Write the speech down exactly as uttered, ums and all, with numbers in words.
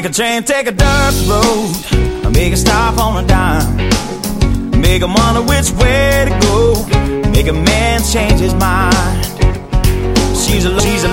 Take a train, take a dirt road, make a stop on a dime, make him wonder which way to go, make a man change his mind. She's a, she's a